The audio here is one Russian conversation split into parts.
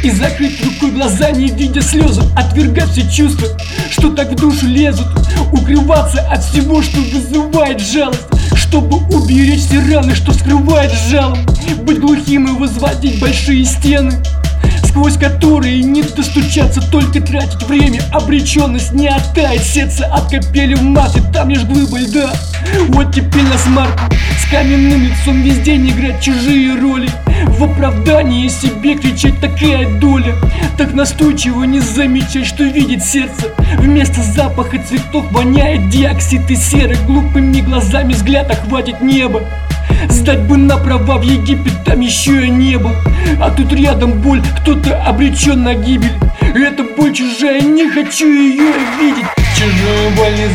и закрыть рукой глаза, не видя слезы, отвергать все чувства, что так в душу лезут, укрываться от всего, что вызывает жалость, чтобы уберечь все раны, что скрывает жалом, быть глухим и возводить большие стены, сквозь которые не достучаться, только тратить время. Обреченность не оттает, сердце от капели в маты, там лишь глыба льда. Вот теперь на смарку с каменным лицом весь день играть чужие роли, в оправдании себе кричать такая доля, так настойчиво не замечать, что видит сердце. Вместо запаха цветов воняет диоксид и серы, глупыми глазами взгляд охватит небо. Сдать бы на права в Египет, там еще я не был, а тут рядом боль, кто-то обречен на гибель. Эта боль чужая, не хочу ее видеть. Чужую боль не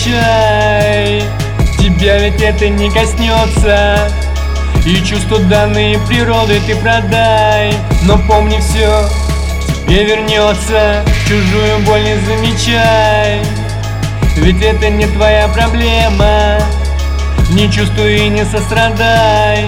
замечай, тебя ведь это не коснется, и чувства, данные природой, ты продай, но помни, все тебе вернется. Чужую боль не замечай, ведь это не твоя проблема, не чувствуй и не сострадай,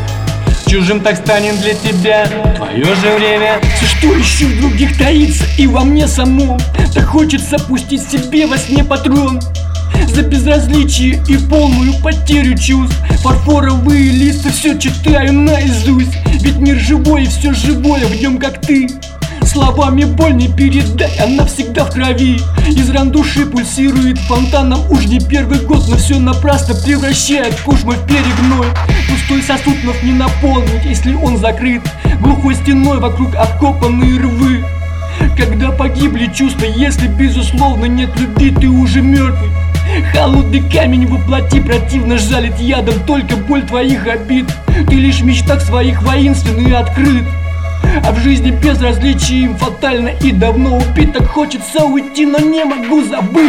чужим так станет для тебя твое же время. Все, что еще в других таится, и во мне самом, так хочется пустить себе во сне патрон за безразличие и полную потерю чувств. Фарфоровые листы все читаю наизусть, ведь мир живой и все живое в нем, как ты. Словами боль не передай, она всегда в крови, из ран души пульсирует фонтаном уж не первый год, но все напрасно превращает кошмар в перегной. Пустой сосуд вновь не наполнить, если он закрыт глухой стеной, вокруг обкопанные рвы. Когда погибли чувства, если безусловно нет любви, ты уже мертвый. Холодный камень воплоти противно жалит ядом только боль твоих обид. Ты лишь в мечтах своих воинственный и открыт, а в жизни безразличие им фатально и давно убит. Так хочется уйти, но не могу забыть.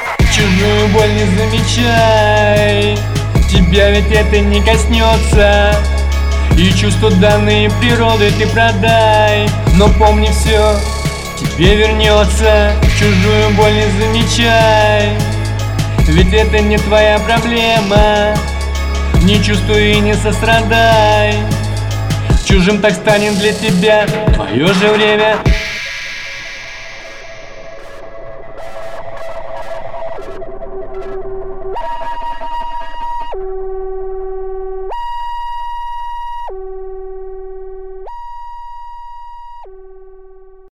Чужую боль не замечай, тебя ведь это не коснется, и чувства, данные природой, ты продай, но помни, все тебе вернется. Чужую боль не замечай, ведь это не твоя проблема, не чувствуй и не сострадай, чужим так станет для тебя твое же время.